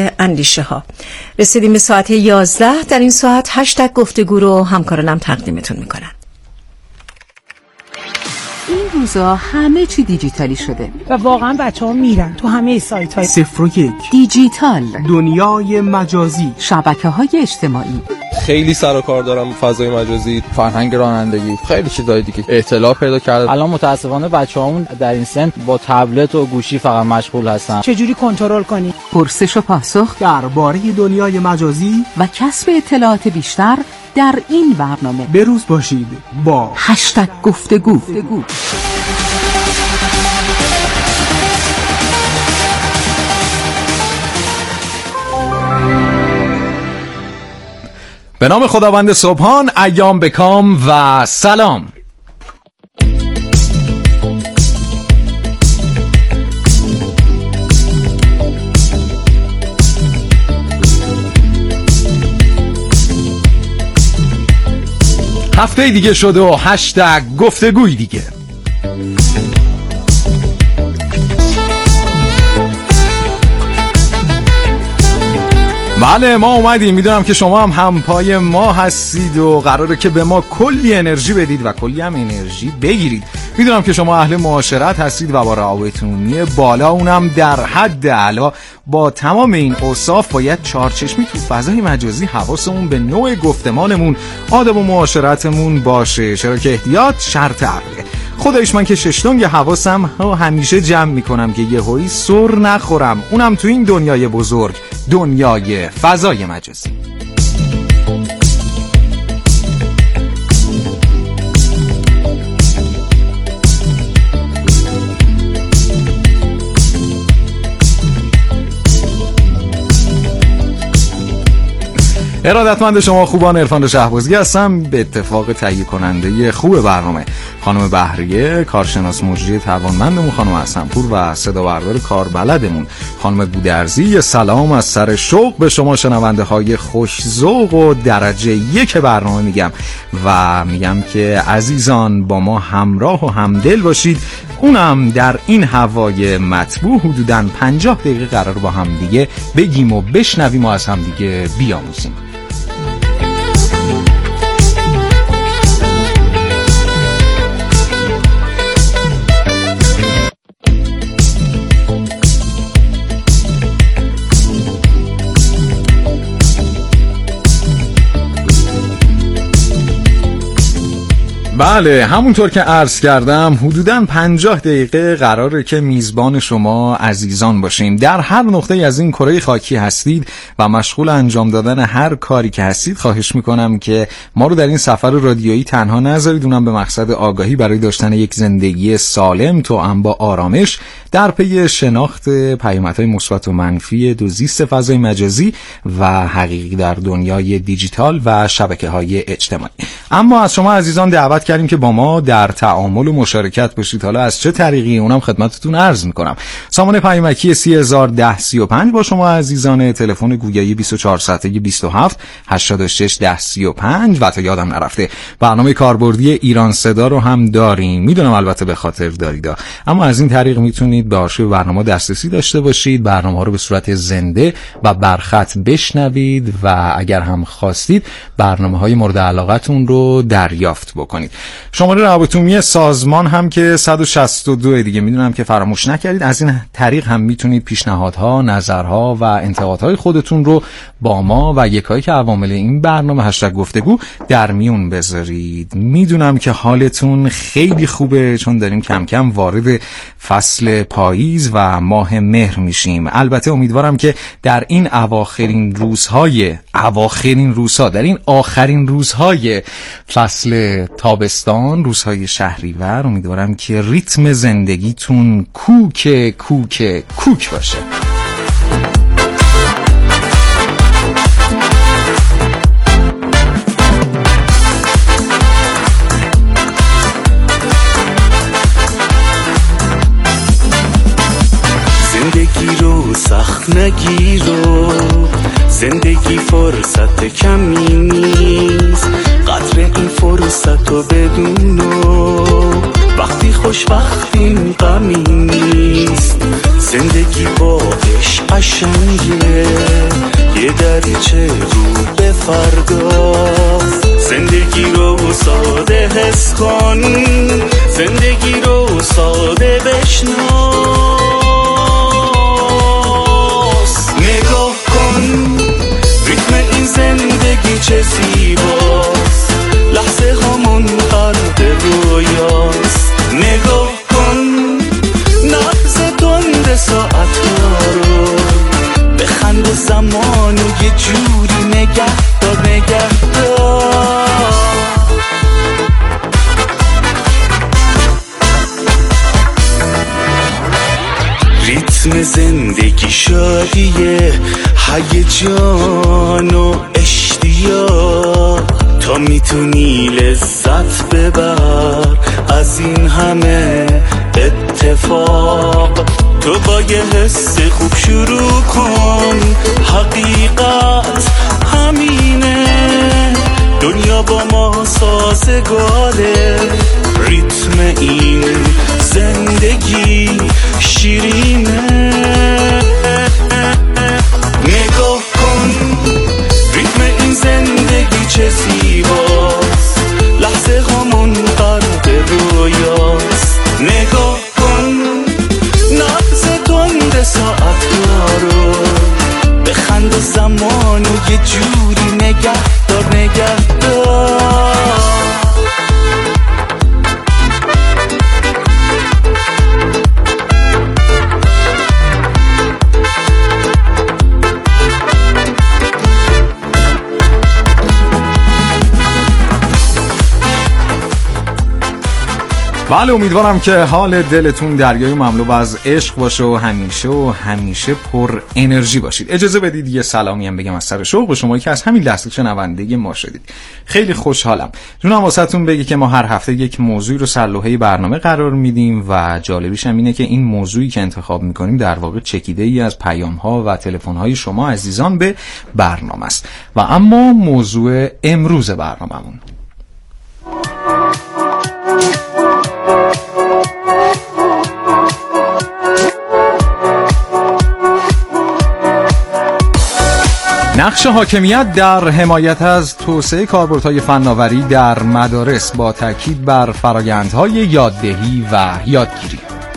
اندیشه ها. رسیدیم به ساعت 11. در این ساعت هشتگ گفتگو رو همکارانم تقدیمتون میکنن. این روزا همه چی دیجیتالی شده و واقعا بچه‌ها میرن تو همه سایت‌های 01 دیجیتال، دنیای مجازی، شبکه‌های اجتماعی. خیلی سر و کار دارم فضای مجازی، فرهنگ رانندگی، خیلی چیزای دیگه اطلاع پیدا کرده. الان متاسفانه بچه‌هامون در این سن با تبلت و گوشی فقط مشغول هستن. چجوری کنترل کنی؟ پرسش و پاسخ درباره دنیای مجازی و کسب اطلاعات بیشتر در این برنامه. بروز باشید با هشتگ گفتگو. به نام خداوند سبحان، ایام بکام و سلام. هفته دیگه شد و هشتگ گفتگوی دیگه. بله، ما اومدیم. میدونم که شما هم همپای ما هستید و قراره که به ما کلی انرژی بدید و کلی هم انرژی بگیرید. میدونم که شما اهل معاشرت هستید و با روابط عمومی بالا، اونم در حد اعلی. با تمام این اوصاف باید چارچشمی تو فضای مجازی حواسمون به نوع گفتمانمون، آداب و معاشرتمون باشه، چرا که احتیاط شرط عقله. خدایش من که ششتونگ حواسم همیشه جمع میکنم که یهویی سر نخورم، اونم تو این دنیای بزرگ، دنیای فضای مجازی. ارادتمند شما خوبان، عرفان شهبازی هستم. به اتفاق تهیه کننده خوب برنامه خانم بهریه، کارشناس مجری توانمندمون خانم حسنپور و صدا بردار کاربلدمون خانم بودرزی. سلام از سر شوق به شما شنونده های خوش ذوق و درجه 1 برنامه میگم و میگم که عزیزان با ما همراه و همدل باشید، اونم در این هوای مطبوع. حدوداً 50 دقیقه قرار با هم دیگه بگیم و بشنویم و از هم دیگه بیاموزیم. بله، همونطور که عرض کردم حدوداً 50 دقیقه قراره که میزبان شما عزیزان باشیم. در هر نقطه از این کره خاکی هستید و مشغول انجام دادن هر کاری که هستید، خواهش میکنم که ما رو در این سفر رادیویی تنها نذارید، اونم به مقصد آگاهی برای داشتن یک زندگی سالم توأم با آرامش در پی شناخت پیامدهای مثبت و منفی دو زیست فضای مجازی و حقیقی در دنیای دیجیتال و شبکه‌های اجتماعی. اما از شما عزیزان دعوت کردیم که با ما در تعامل و مشارکت باشید. حالا از چه طریقی اونم خدمتتون عرض میکنم. سامان پیامکی 30105 با شما عزیزان، تلفن گویایی 2427 86 1035 و تا یادم نرفته برنامه کاربردی ایران صدا رو هم داریم. میدونم البته به خاطر دارید، اما از این طریق میتونید به آرشیو برنامه دسترسی داشته باشید، برنامه رو به صورت زنده و برخط بشنوید و اگر هم خواستید برنامه‌های مورد علاقتون رو دریافت بکنید. شماره روابط عمومی سازمان هم که 162 دیگه، میدونم که فراموش نکردید. از این طریق هم میتونید پیشنهادها، نظرها و انتقادهای خودتون رو با ما و یکایی که عوامل این برنامه هشتگ گفتگو در میون بذارید. میدونم که حالتون خیلی خوبه، چون داریم کم کم وارد فصل پاییز و ماه مهر میشیم. البته امیدوارم که در این آخرین روزهای فصل تابستان، روزهای شهریور، امیدوارم که ریتم زندگیتون کوک باشه. زندگی رو سخت نگیرو، زندگی فرصت کمی نیست، قدر این فرصت رو بدونو، وقتی خوشبختیم غمی نیست، زندگی با عشق قشنگه، فرداست. زندگی رو ساده حس کن، زندگی رو ساده بشناس. نگاه کن ریتم این زندگی چه زیباست، لحظه هامون غرق رویاست. نگاه کن نبض تند ساعت رو، بخند زمانو یه جوری نگه دار نگه دار. ریتم زندگی شادیه، هیجان و اشتیاق، تا میتونی لذت ببر از این همه اتفاق. تو با یه حس خوب شروع کن، حقیقت همینه، دنیا با ما سازگاره. ریتم این زندگی شیرینه. نگاه کن ریتم این زندگی چه زیباست، لحظه هامون غرق رویاست. نگاه کن نبض تند ساعت رو، بخند زمانو یه جوری نگه دار نگه دار. بله، امیدوارم که حال دلتون دریای مملو از عشق باشه و همیشه پر انرژی باشید. اجازه بدید یه سلامی هم بگم از سر شوق به شما که از همین لحظه شنونده ما شدید. خیلی خوشحالم. جونم واسهتون بگی که ما هر هفته یک موضوعی رو سرلوحه برنامه قرار میدیم و جالبیش هم اینه که این موضوعی که انتخاب میکنیم در واقع چکیده ای از پیام ها و تلفن های شما عزیزان به برنامه است. و اما موضوع امروز برنامه‌مون نقش حاکمیت در حمایت از توسعه کاربردهای فناوری در مدارس با تاکید بر فرآیندهای یاددهی و یادگیری.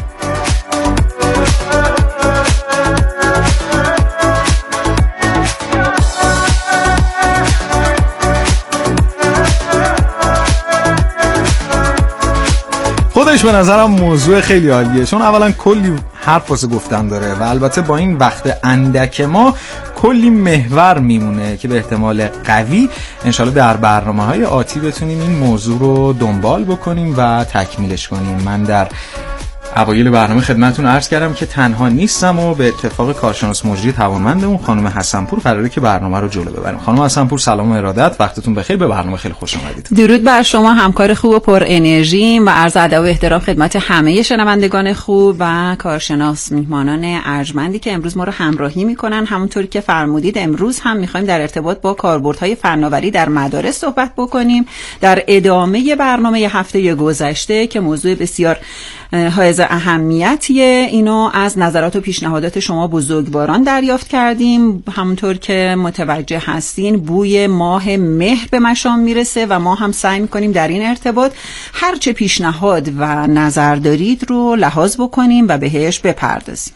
خودش به نظرم موضوع خیلی عالیه، چون اولا کلی حرف واسه گفتن داره و البته با این وقت اندک ما کلی محور میمونه که به احتمال قوی انشالله در برنامه‌های آتی بتونیم این موضوع رو دنبال بکنیم و تکمیلش کنیم. من در اوایل برنامه خدمتتون عرض کردم که تنها نیستم و به اتفاق کارشناس مجری توانمندمون خانم حسن‌پور قراره که برنامه رو جلو ببریم. خانم حسن‌پور سلام و ارادت، وقتتون بخیر، به برنامه خیلی خوش اومدید. درود بر شما همکار خوب و پر انرژی و عرض ادب و احترام خدمت همه شنوندگان خوب و کارشناس میهمانان ارجمندی که امروز ما رو همراهی میکنن. همونطوری که فرمودید امروز هم میخوایم در ارتباط با کاربردهای فناوری در مدارس صحبت بکنیم در ادامه برنامه هفته گذشته که موضوع بسیار حائز اهمیتیه. اینو از نظرات و پیشنهادات شما بزرگواران دریافت کردیم. همونطور که متوجه هستین بوی ماه مهر به مشام میرسه و ما هم سعی میکنیم در این ارتباط هرچه پیشنهاد و نظر دارید رو لحاظ بکنیم و بهش بپردازیم.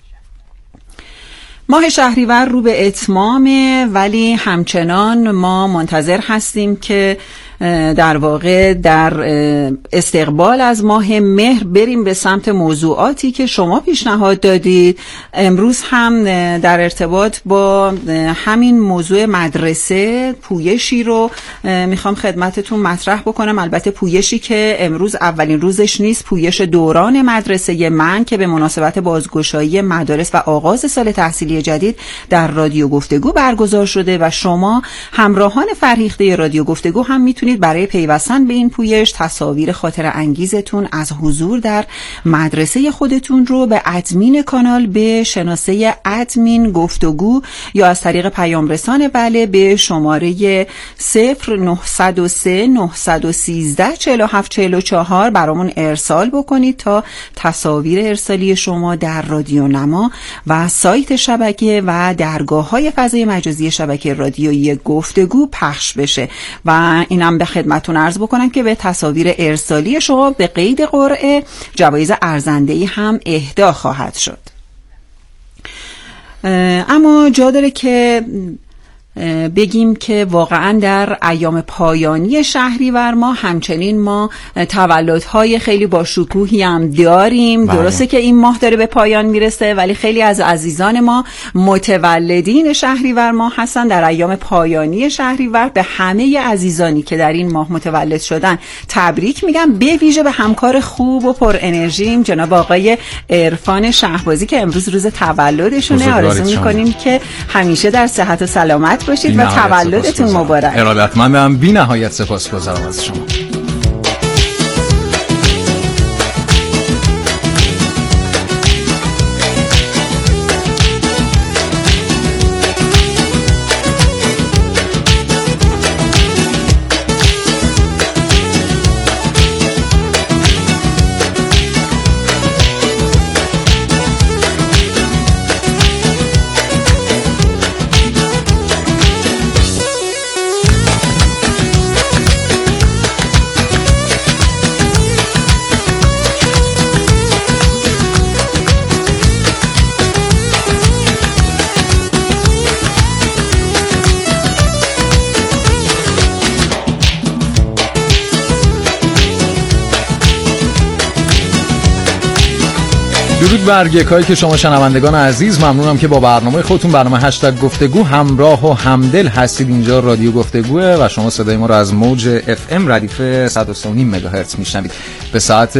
ماه شهریور رو به اتمامه، ولی همچنان ما منتظر هستیم که در واقع در استقبال از ماه مهر بریم به سمت موضوعاتی که شما پیشنهاد دادید. امروز هم در ارتباط با همین موضوع مدرسه پویشی رو میخوام خدمتتون مطرح بکنم. البته پویشی که امروز اولین روزش نیست، پویش دوران مدرسه من که به مناسبت بازگشایی مدارس و آغاز سال تحصیلی جدید در رادیو گفتگو برگزار شده و شما همراهان فرهیخته رادیو گفتگو هم میتونید میتونید برای پیوستن به این پویش تصاویر خاطر انگیزتون از حضور در مدرسه خودتون رو به ادمین کانال به شناسه ادمین گفتگو یا از طریق پیام رسان بله به شماره 0903 913 4744 برامون ارسال بکنید تا تصاویر ارسالی شما در رادیو نما و سایت شبکه و درگاه‌های فضای مجازی شبکه رادیویی گفتگو پخش بشه. و اینم به خدمتتون عرض بکنم که به تصاویر ارسالی شما به قید قرعه جوایز ارزنده‌ای هم اهدا خواهد شد. اما جا داره که بگیم که واقعا در ایام پایانی شهریور ما همچنین ما تولدهای خیلی با شکوهی هم داریم. درسته که این ماه داره به پایان میرسه ولی خیلی از عزیزان ما متولدین شهریور ما هستن. در ایام پایانی شهریور به همه عزیزانی که در این ماه متولد شدن تبریک میگم، به ویژه به همکار خوب و پر انرژیم جناب آقای عرفان شهبازی که امروز روز تولدشونه. آرزو میکنیم که همیشه در صحت و سلامت باشید و تولدتون مبارک. ارادتمندم، بی نهایت سپاسگزارم از شما. درود بر یکایی که شما شنوندگان عزیز، ممنونم که با برنامه خودتون، برنامه هشتگ گفتگو، همراه و همدل هستید. اینجا رادیو گفتگوه و شما صدای ما رو از موج FM ردیف 103.5 مگاهرتز میشنوید. به ساعت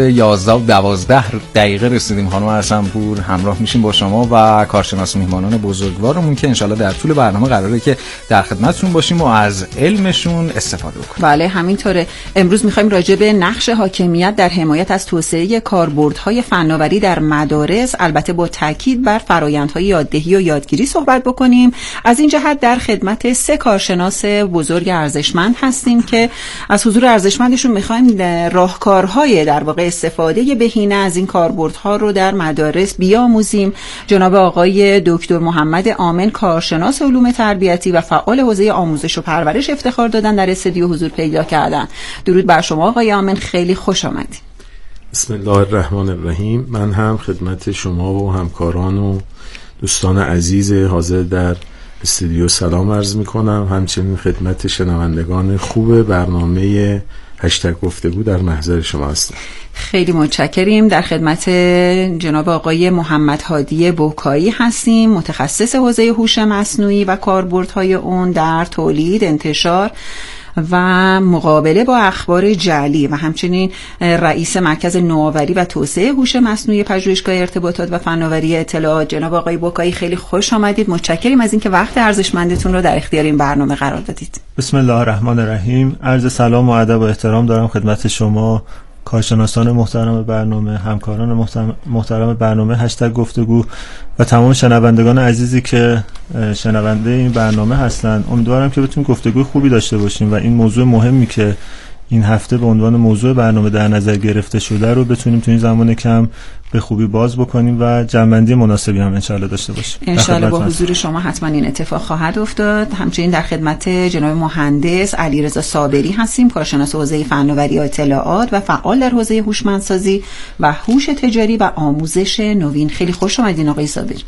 11:12 رسیدیم. خانم ارسنپور همراه میشیم با شما و کارشناس میهمانان بزرگوارمون که انشالله در طول برنامه قراره که در خدمتتون باشیم و از علمشون استفاده کنیم. بله همینطوره. امروز میخوایم راجع به نقش حاکمیت در حمایت از توسعه کاربردهای فناوری در مدارس، البته با تاکید بر فرآیندهای یاددهی و یادگیری صحبت بکنیم. از این جهت در خدمت 3 کارشناس بزرگ ارزشمند هستیم که از حضور ارزشمندشون میخوایم راهکارهای در واقع استفاده بهینه از این کاربردها رو در مدارس بیاموزیم. جناب آقای دکتر محمد آمن، کارشناس علوم تربیتی و فعال حوزه آموزش و پرورش، افتخار دادن در استودیو حضور پیدا کردن. درود بر شما آقای آمن، خیلی خوش آمدید. بسم الله الرحمن الرحیم. من هم خدمت شما و همکاران و دوستان عزیز حاضر در استودیو سلام عرض می کنم. همچنین خدمت شنوندگان خوب برنامه هشتگ گفتگو در محضر شما هستم. خیلی متشکریم. در خدمت جناب آقای محمد هادی بوکایی هستیم، متخصص حوزه هوش مصنوعی و کاربردهای اون در تولید، انتشار و مقابله با اخبار جعلی و همچنین رئیس مرکز نوآوری و توسعه هوش مصنوعی پژوهشگاه ارتباطات و فناوری اطلاعات. جناب آقای بوکایی خیلی خوش آمدید. متشکریم از اینکه وقت ارزشمندتون رو در اختیار این برنامه قرار دادید. بسم الله الرحمن الرحیم. عرض سلام و ادب و احترام دارم خدمت شما کارشناسان محترم برنامه، همکاران محترم برنامه هشتگ گفتگو و تمام شنوندگان عزیزی که شنونده این برنامه هستن. امیدوارم که بتونیم گفتگوی خوبی داشته باشیم و این موضوع مهمی که این هفته به عنوان موضوع برنامه در نظر گرفته شده رو بتونیم تو این زمان کم به خوبی باز بکنیم و جمع‌بندی مناسبی هم انشالله داشته باشیم. انشالله با حضور شما حتما این اتفاق خواهد افتاد. همچنین در خدمت جناب مهندس علیرضا صابری هستیم، کارشناس حوزه فناوری و اطلاعات و فعال در حوزه هوشمندسازی و هوش تجاری و آموزش نوین. خیلی خوش آمدین آقای صابری.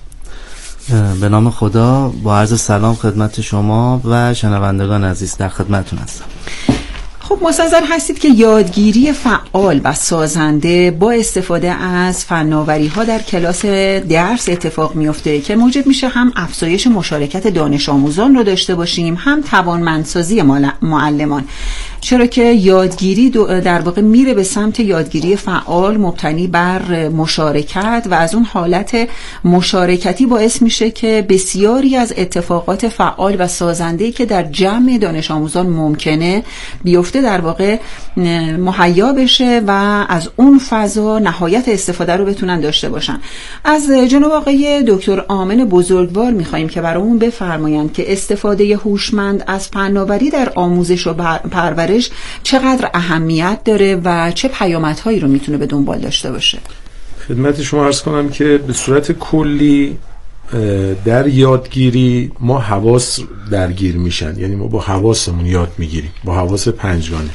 به نام خدا، با عرض سلام خدمت شما و شنوندگان عزیز در خدمتتون هستم. خب مستحضر هستید که یادگیری فعال و سازنده با استفاده از فناوری ها در کلاس درس اتفاق میفته که موجب میشه هم افزایش مشارکت دانش آموزان رو داشته باشیم، هم توانمندسازی معلمان. چرا که یادگیری در واقع میره به سمت یادگیری فعال مبتنی بر مشارکت و از اون حالت مشارکتی باعث میشه که بسیاری از اتفاقات فعال و سازنده‌ای که در جمع دانش آموزان ممکنه بیفته حوزه در واقع مهیا بشه و از اون فضا نهایت استفاده رو بتونن داشته باشن. از جناب آقای دکتر آمن بزرگوار میخوایم که برامون بفرمایند که استفاده هوشمند از فناوری در آموزش و پرورش چقدر اهمیت داره و چه پیامدهایی رو میتونه به دنبال داشته باشه. خدمت شما عرض کنم که به صورت کلی در یادگیری ما حواس درگیر میشن، یعنی ما با حواسمون یاد میگیریم، با حواس پنجگانه،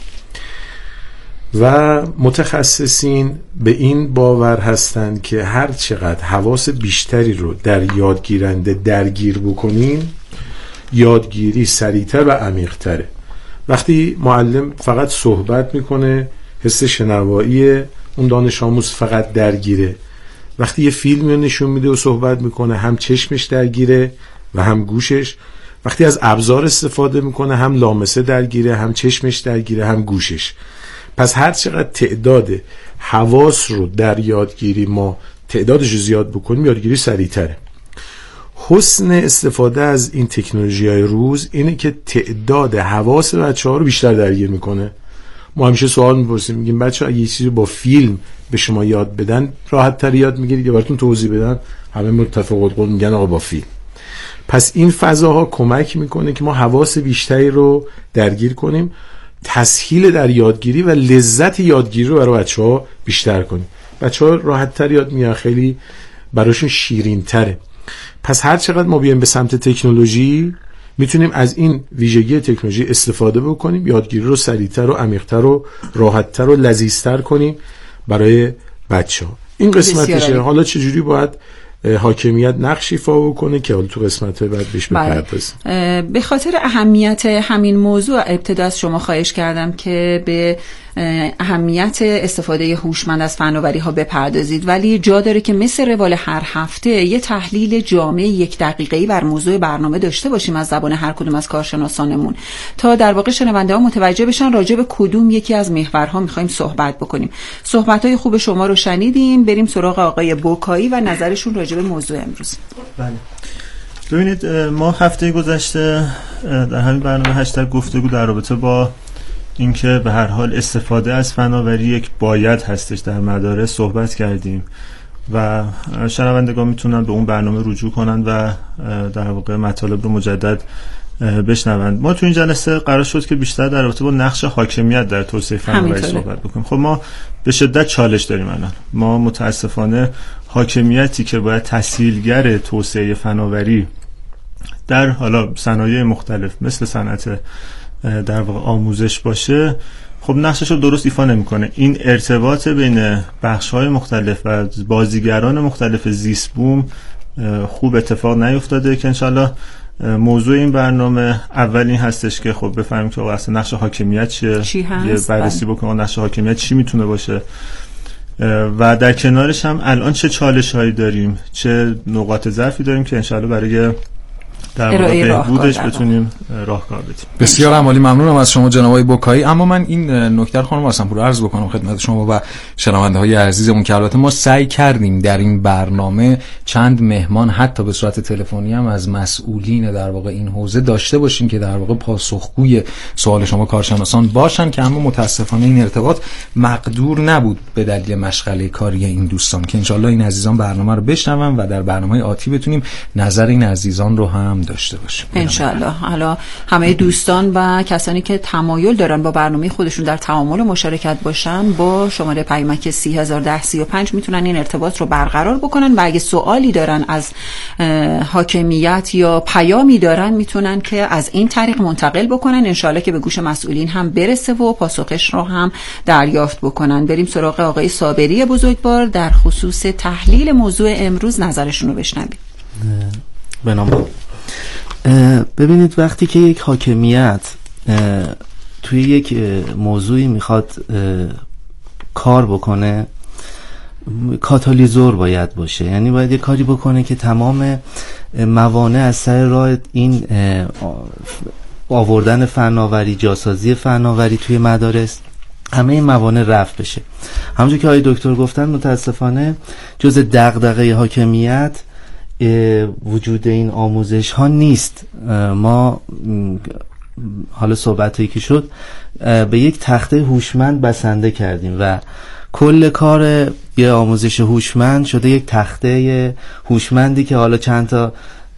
و متخصصین به این باور هستند که هر چقدر حواس بیشتری رو در یادگیرنده درگیر بکنیم یادگیری سریعتر و عمیق‌تره. وقتی معلم فقط صحبت میکنه حس شنوایی اون دانش آموز فقط درگیره، وقتی یه فیلم رو نشون میده و صحبت میکنه هم چشمش درگیره و هم گوشش، وقتی از ابزار استفاده میکنه هم لامسه درگیره، هم چشمش درگیره، هم گوشش. پس هر چقدر تعداد حواس رو در یادگیری ما تعدادش رو زیاد بکنیم یادگیری سریعتره. حسن استفاده از این تکنولوژی‌های روز اینه که تعداد حواس بچه‌ها رو بیشتر درگیر میکنه. ما همیشه سوال میپرسیم، میگیم بچه‌ها اگه یه چیزی با فیلم به شما یاد بدن راحت تر یاد میگیرید یا براتون توضیح بدن؟ همه متفق قول میگن آقا با فیلم. پس این فضاها کمک میکنه که ما حواس بیشتری رو درگیر کنیم، تسهیل در یادگیری و لذت یادگیری رو برای بچه‌ها بیشتر کنیم. بچه‌ها راحت تر یاد میگیرن، خیلی براشون شیرین تره. پس هر چقدر ما بیایم به سمت تکنولوژی میتونیم از این ویژگی تکنولوژی استفاده بکنیم، یادگیری رو سریعتر و عمیق‌تر و راحت‌تر و لذیذتر کنیم برای بچه‌ها. این قسمتشه. حالا چجوری باید حاکمیت نقش ایفا بکنه که حالا تو قسمت‌های بعد بهش بپردازیم. به خاطر اهمیت همین موضوع ابتدا از شما خواهش کردم که به اهمیت استفاده هوشمند از فناوری‌ها بپردازید، ولی جا داره که مثل روال هر هفته یه تحلیل جامع 1 دقیقه‌ای بر موضوع برنامه داشته باشیم از زبان هر کدوم از کارشناسانمون تا در واقع شنونده‌ها متوجه بشن راجع به کدوم یکی از محورها می‌خوایم صحبت بکنیم. صحبت‌های خوب شما رو شنیدیم، بریم سراغ آقای بوکایی و نظرشون راجع به موضوع امروز. بله. ببینید ما هفته گذشته در همین برنامه هشتگ گفتگو در رابطه با اینکه به هر حال استفاده از فناوری یک باید هستش در مدارس صحبت کردیم و شنوندگان میتونن به اون برنامه رجوع کنن و در واقع مطالب رو مجدد بشنوند. ما تو این جلسه قرار شد که بیشتر در رابطه با نقش حاکمیت در توسعه فناوری صحبت بکنیم. خب ما به شدت چالش داریم الان. ما متاسفانه حاکمیتی که باید تسهیلگر توسعه فناوری در حالا صنایع مختلف مثل صنعت در واقع آموزش باشه، خب نقشش رو درست ایفا نمیکنه. این ارتباط بین بخش‌های مختلف و بازیگران مختلف زیست بوم خوب اتفاق نیفتاده که انشالله موضوع این برنامه اول این هستش که خب بفهمیم که اصلا نقش حاکمیت چیه، یه بررسی بکنیم نقش حاکمیت چی میتونه باشه و در کنارش هم الان چه چالش‌هایی داریم، چه نقاط ضعفی داریم که انشالله برای در واقع بهبودش بتونیم راهکار بدیم. بسیار عالی، ممنونم از شما جناب آقای بوکایی. اما من این نکته رو خانم حسن‌پور عرض بکنم خدمت شما و شنونده‌های عزیزمون که البته ما سعی کردیم در این برنامه چند مهمان حتی به صورت تلفنی هم از مسئولین در واقع این حوزه داشته باشیم که در واقع پاسخگوی سوال شما کارشناسان باشن، که اما متاسفانه این ارتباط مقدور نبود به دلیل مشغله کاری این دوستان، که انشالله این عزیزان برنامه رو بشنون و در برنامه آتی بتونیم نظر این عزیزان رو هم داشته باشیم انشالله. حالا همه دوستان و کسانی که تمایل دارن با برنامه خودشون در تعامل و مشارکت باشن با شماره پیامک 301035 میتونن این ارتباط رو برقرار بکنن و اگه سوالی دارن از حاکمیت یا پیامی دارن میتونن که از این طریق منتقل بکنن، انشالله که به گوش مسئولین هم برسه و پاسخش رو هم دریافت بکنن. بریم سراغ آقای صابری بزرگوار در خصوص تحلیل موضوع امروز، نظرشون رو بشنویم. ببینید وقتی که یک حاکمیت توی یک موضوعی میخواد کار بکنه، کاتالیزور باید باشه، یعنی باید یک کاری بکنه که تمام موانع از سر راه این آوردن فناوری، جاسازی فناوری توی مدارس، همه این موانع رفع بشه. همونجور که آقای دکتر گفتن متاسفانه جز دغدغه حاکمیت وجود این آموزش ها نیست. ما حالا صحبتایی که شد به یک تخته هوشمند بسنده کردیم و کل کار یه آموزش هوشمند شده یک تخته هوشمندی که حالا چند تا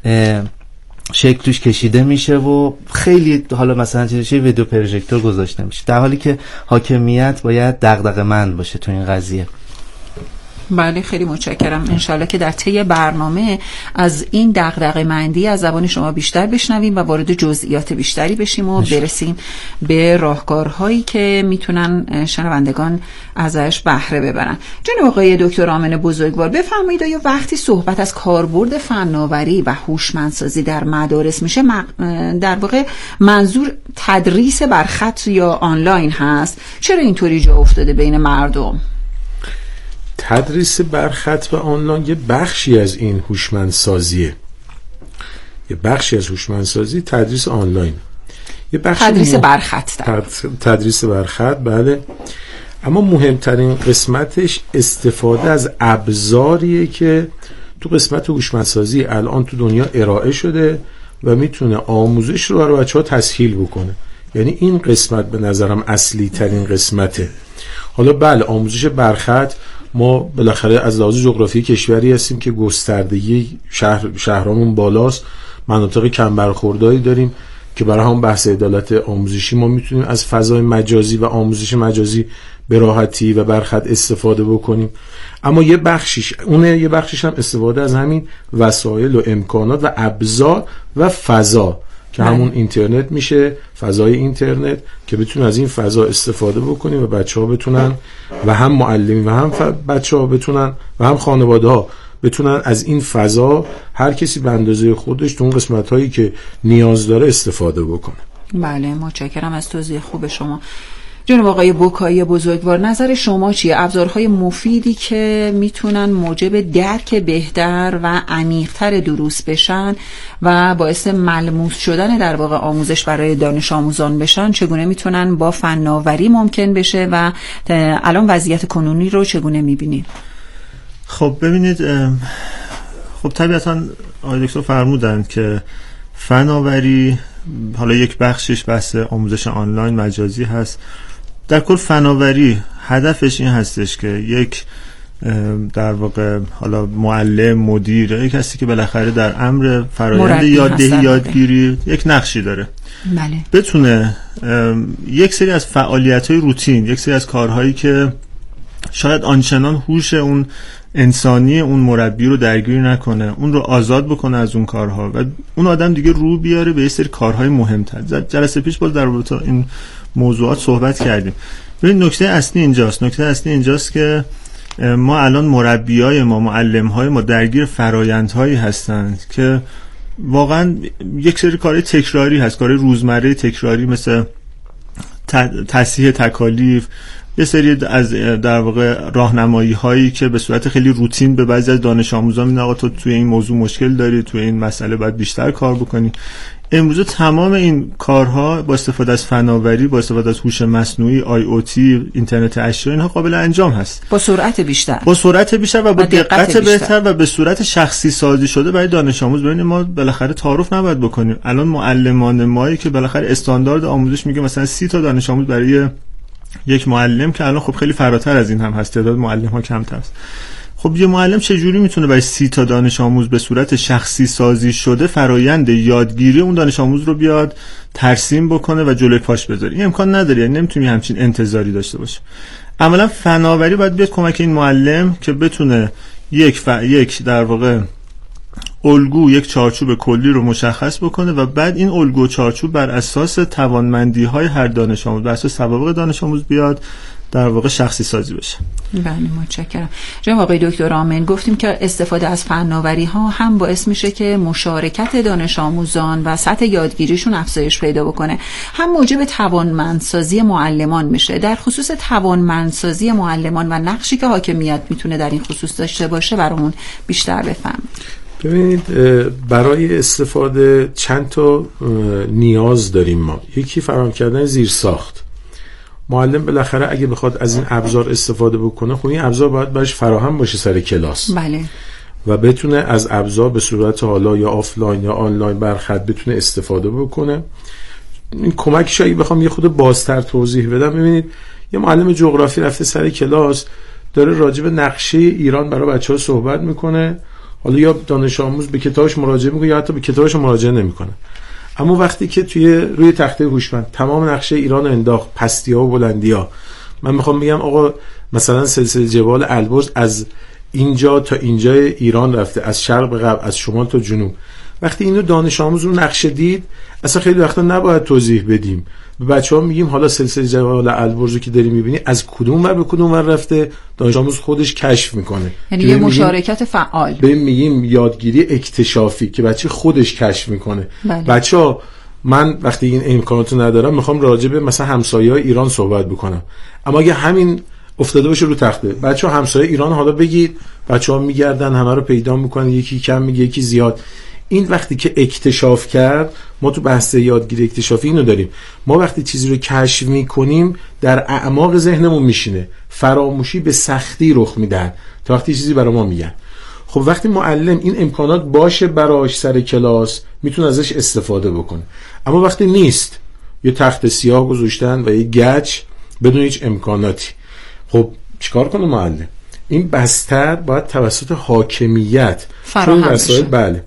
شکل توش کشیده میشه و خیلی حالا مثلا چیزی ویدیو پروژکتور گذاشته میشه، در حالی که حاکمیت باید دغدغه‌مند باشه تو این قضیه. بله خیلی متشکرم. انشالله که در طی برنامه از این دغدغه‌مندی از زبان شما بیشتر بشنویم و وارد جزئیات بیشتری بشیم و برسیم به راهکارهایی که میتونن شنوندگان ازش بهره ببرن. جناب آقای دکتر آمن بزرگوار، بفرمایید آیا وقتی صحبت از کاربرد فناوری و هوشمندسازی در مدارس میشه در واقع منظور تدریس بر خط یا آنلاین هست؟ چرا اینطوری جا افتاده بین مردم؟ تدریس بر خط و آنلاین یه بخشی از این هوشمندسازیه، یه بخشی از هوشمندسازی تدریس آنلاین، یه بخش تدریس بر خط تدریس بر خط، بله. اما مهمترین قسمتش استفاده از ابزاریه که تو قسمت هوشمندسازی الان تو دنیا ارائه شده و میتونه آموزش رو برای بچه‌ها تسهیل بکنه. یعنی این قسمت به نظرم اصلی ترین قسمته. حالا بله آموزش بر خط، ما بالاخره از لحاظ جغرافیایی کشوری هستیم که گستردگی شهرامون بالاست، مناطق کم برخورداری داریم که برای هم بحث عدالت آموزشی ما میتونیم از فضای مجازی و آموزش مجازی به راحتی و بر خط استفاده بکنیم. اما یه بخشیش هم استفاده از همین وسایل و امکانات و ابزار و فضا که همون اینترنت میشه، فضای اینترنت که بتونه از این فضا استفاده بکنیم و بچه‌ها بتونن و هم معلمین و هم بچه‌ها بتونن و هم خانواده‌ها بتونن از این فضا هر کسی به اندازه خودش تو اون قسمت‌هایی که نیاز داره استفاده بکنه. بله متشکرم از توضیح خوب شما. جناب آقای بوکایی بزرگوار، نظر شما چیه؟ ابزارهای مفیدی که میتونن موجب درک بهتر و عمیق‌تر دروس بشن و باعث ملموس شدن در واقع آموزش برای دانش آموزان بشن، چگونه میتونن با فناوری ممکن بشه و الان وضعیت کنونی رو چگونه میبینید؟ خب ببینید، خب طبیعتاً آقای دکتر فرمودن که فناوری حالا یک بخشش بحث آموزش آنلاین مجازی هست. در کل فناوری هدفش این هستش که یک در واقع حالا معلم، مدیر، یک کسی که بالاخره در امر فرآیند یادگیری یک نقشی داره، بله، بتونه یک سری از فعالیت‌های روتین، یک سری از کارهایی که شاید آنچنان هوش اون انسانی اون مربی رو درگیر نکنه، اون رو آزاد بکنه از اون کارها و اون آدم دیگه رو بیاره به یه سری کارهای مهمتر. جلسه پیش باز در رابطه این موضوعات صحبت کردیم. ببین نکته اصلی اینجاست که ما الان مربیای ما، معلم‌های ما درگیر فرآیندهایی هستند که واقعا یک سری کارهای تکراری هست، کارهای روزمره تکراری مثل تصحیح تکالیف، یه سری از در واقع راهنمایی هایی که به صورت خیلی روتین به بعضی از دانش آموزان میگن آقا تو توی این موضوع مشکل داری، توی این مسئله باید بیشتر کار بکنی. امروز تمام این کارها با استفاده از فناوری، با استفاده از هوش مصنوعی، IoT، اینترنت اشیا، اینها قابل انجام هست با سرعت بیشتر و با دقت بهتر و به صورت شخصی سازی شده برای دانش آموز. ببینید ما بالاخره تعارف نباید بکنیم. الان معلمان مایی که بالاخره استاندارد آموزش میگه مثلا 30 تا دانش آموز برای یک معلم، که الان خب خیلی فراتر از این هم هست، تعداد معلم ها کمتر است. خب یه معلم چجوری میتونه برای 30 تا دانش آموز به صورت شخصی سازی شده فرایند یادگیری اون دانش آموز رو بیاد ترسیم بکنه و جلوی پاش بذاره؟ این امکان نداره، یعنی نمیتونی همچین انتظاری داشته باشه. عملا فناوری باید بیاد کمک این معلم که بتونه یک در واقع الگو، یک چارچوب کلی رو مشخص بکنه و بعد این الگو و چارچوب بر اساس توانمندی‌های هر دانش آموز، بر اساس سوابق دانش آموز بیاد در واقع شخصی سازی بشه. بله متشکرم. جناب آقای دکتر آمن، گفتیم که استفاده از فناوری ها هم باعث میشه که مشارکت دانش آموزان و سطح یادگیریشون افزایش پیدا بکنه، هم موجب توانمندسازی معلمان میشه. در خصوص توانمندسازی معلمان و نقشی که حاکمیت میتونه در این خصوص داشته باشه برامون بیشتر بفهمید. ببینید برای استفاده چند تا نیاز داریم ما. یکی فراهم کردن زیرساخت. معلم بالاخره اگه بخواد از این ابزار استفاده بکنه، خب این ابزار باید برش فراهم باشه سر کلاس. بله. و بتونه از ابزار به صورت حالا یا آفلاین یا آنلاین بر خط بتونه استفاده بکنه. این کمکش اگه بخوام یه خود بازتر توضیح بدم، ببینید یه معلم جغرافی رفته سر کلاس داره راجع به نقشه ایران برای بچه‌ها صحبت میکنه، حالا یا دانش آموز به کتابش مراجعه میکنه یا حتی به کتابش مراجعه نمیکنه، اما وقتی که روی تخته هوشمند تمام نقشه ایران رو انداخت، پستی‌ها و بلندی‌ها، من میخوام بگم آقا مثلا سلسله جبال البرز از اینجا تا اینجای ایران رفته، از شرق به غرب، از شمال تا جنوب. وقتی اینو دانش آموز رو نقشه دید، اصلا خیلی وقتا نباید توضیح بدیم، به بچه‌ها میگیم حالا سلسله جبال البرز رو که داری میبینی از کدوم ور به کدوم ور رفته، دانش آموز خودش کشف میکنه، یعنی یه مشارکت فعال. ببین میگیم یادگیری اکتشافی که بچه خودش کشف میکنه. بچه‌ها من وقتی این امکاناتو ندارم میخوام راجع به مثلا همسایه‌های ایران صحبت بکنم، اما اگه همین افتاده باشه رو تخته، بچه‌ها همسایه ایران حالا بگید، بچه‌ها میگردن همه رو پیدا میکنن، یکی کم میگه یکی زیاد. این وقتی که اکتشاف کرد، ما تو بحث یادگیری اکتشافی اینو داریم، ما وقتی چیزی رو کشف میکنیم در اعماق ذهنمون میشینه، فراموشی به سختی رخ میدن تا وقتی چیزی برای ما میگن. خب وقتی معلم این امکانات باشه براش سر کلاس، میتونه ازش استفاده بکنه، اما وقتی نیست، یه تخت سیاه گذاشتن و یه گچ بدون هیچ امکاناتی، خب چیکار کنه معلم؟ این بستر باید توسط حاکمیت فراهم بشه. بله،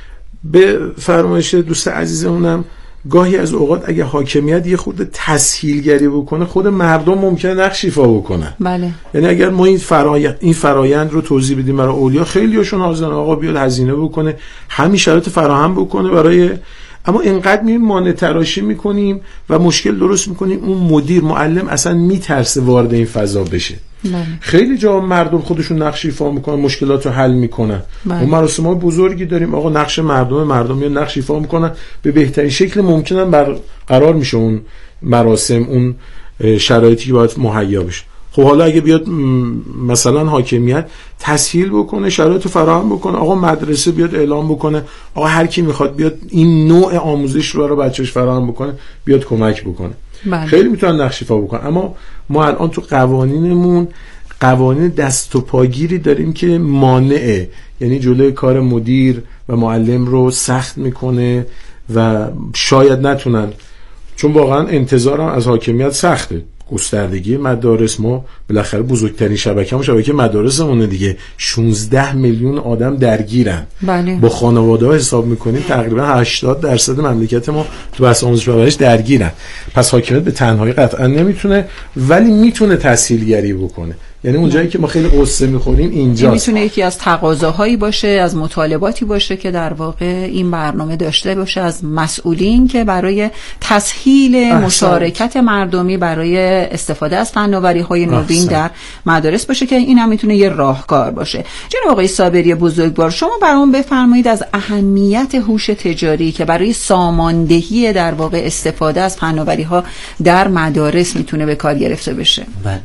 به فرمایش دوست عزیزمونم گاهی از اوقات اگه حاکمیت یه خود تسهیلگری بکنه، خود مردم ممکنه نقش ایفا بکنن. بله. یعنی اگر ما این فرایند رو توضیح بدیم برای اولیا، خیلیاشون حاضرن آقا بیاد هزینه بکنه، همین شرایط فراهم بکنه برای، اما اینقدر میریم مانع تراشی میکنیم و مشکل درست میکنیم، اون مدیر معلم اصلا میترسه وارد این فضا بشه. خیلی جا مردم خودشون نقش ایفا میکنن، مشکلات رو حل میکنن. ما مراسم‌های بزرگی داریم آقا، نقش مردم یا نقش ایفا میکنن، به بهترین شکل ممکن برقرار میشه اون مراسم، اون شرایطی که باید مهیا بشه. خب حالا اگه بیاد مثلا حاکمیت تسهیل بکنه، شرایط فراهم بکنه، آقا مدرسه بیاد اعلام بکنه، آقا هر کی میخواد بیاد این نوع آموزش رو برای بچه‌اش فراهم بکنه، بیاد کمک بکنه. خیلی میتونن نقش ایفا بکنن. اما ما الان تو قوانینمون قوانین دست و پاگیری داریم که مانعه، یعنی جلوی کار مدیر و معلم رو سخت میکنه و شاید نتونن، چون واقعا انتظارم از حاکمیت سخته. گستردگی مدارس، ما بالاخره بزرگترین شبکه مدارسمونه دیگه، 16 میلیون آدم درگیرن. بله. با خانواده ها حساب میکنیم تقریبا 80% مملکت ما تو بحث آموزش و پرورش درگیرن. پس حاکمیت به تنهایی قطعا نمیتونه، ولی میتونه تسهیلگری بکنه. یعنی اونجایی که ما خیلی قصه میخوریم اینجاست. میتونه یکی از تقاضاهایی باشه، از مطالباتی باشه که در واقع این برنامه داشته باشه از مسئولین که برای تسهیل مشارکت مردمی برای استفاده از فناوری‌های نوین در مدارس باشه، که این هم میتونه یه راهکار باشه. جناب آقای صابری بزرگوار، شما برام بفرمایید از اهمیت هوش تجاری که برای ساماندهی در واقع استفاده از فناوری‌ها در مدارس میتونه به کار گرفته بشه. بله.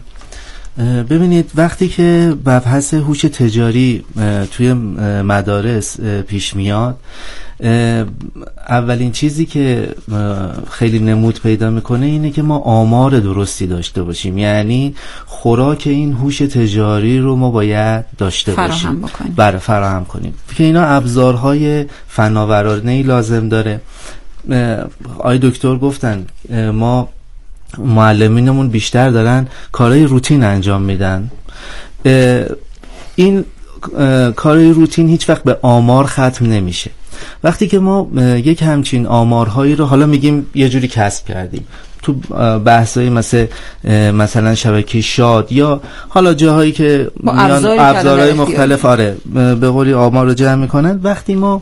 ببینید وقتی که مبحث هوش تجاری توی مدارس پیش میاد، اولین چیزی که خیلی نمود پیدا میکنه اینه که ما آمار درستی داشته باشیم، یعنی خوراک این هوش تجاری رو ما باید داشته باشیم، فراهم کنیم که اینا ابزارهای فناورانه‌ای لازم داره. آقای دکتر گفتن ما معلمینمون بیشتر دارن کارهای روتین انجام میدن. این کارهای روتین هیچ وقت به آمار ختم نمیشه. وقتی که ما یک همچین آمارهایی رو حالا میگیم یه جوری کسب کردیم تو بحثایی مثلا شبکه شاد یا حالا جاهایی که میان ابزارهای مختلف به قولی آمار رو جمع میکنن، وقتی ما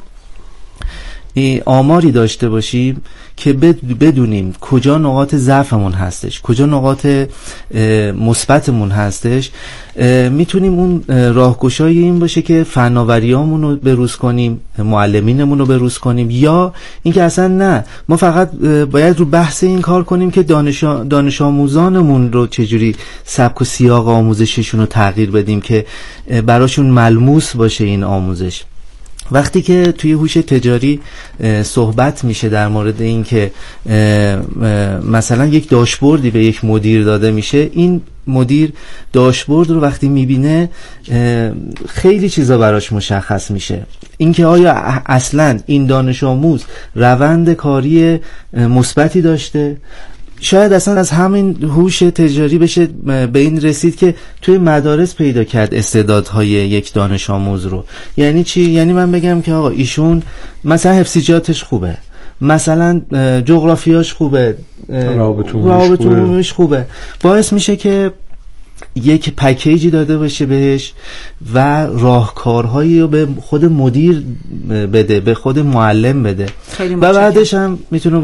آماری داشته باشیم که بدونیم کجا نقاط ضعفمون هستش، کجا نقاط مثبتمون هستش، میتونیم اون راهگشای این باشه که فناوریامون رو بروز کنیم، معلمینمون رو بروز کنیم، یا اینکه اصلا نه، ما فقط باید رو بحث این کار کنیم که دانش آموزانمون رو چجوری سبک و سیاق آموزششون رو تغییر بدیم که براشون ملموس باشه این آموزش. وقتی که توی هوش تجاری صحبت میشه در مورد این که مثلا یک داشبوردی به یک مدیر داده میشه، این مدیر داشبورد رو وقتی میبینه خیلی چیزا براش مشخص میشه. اینکه آیا اصلا این دانش آموز روند کاری مثبتی داشته، شاید اصلا از همین هوش تجاری بشه به این رسید که توی مدارس پیدا کرد استعدادهای یک دانش آموز رو. یعنی چی؟ یعنی من بگم که آقا ایشون مثلا حفظیاتش خوبه، مثلا جغرافیاش خوبه، رابط عمومیش خوبه، باعث میشه که یک پکیجی داده باشه بهش و راهکارهایی رو به خود مدیر بده، به خود معلم بده و بعدش هم میتونه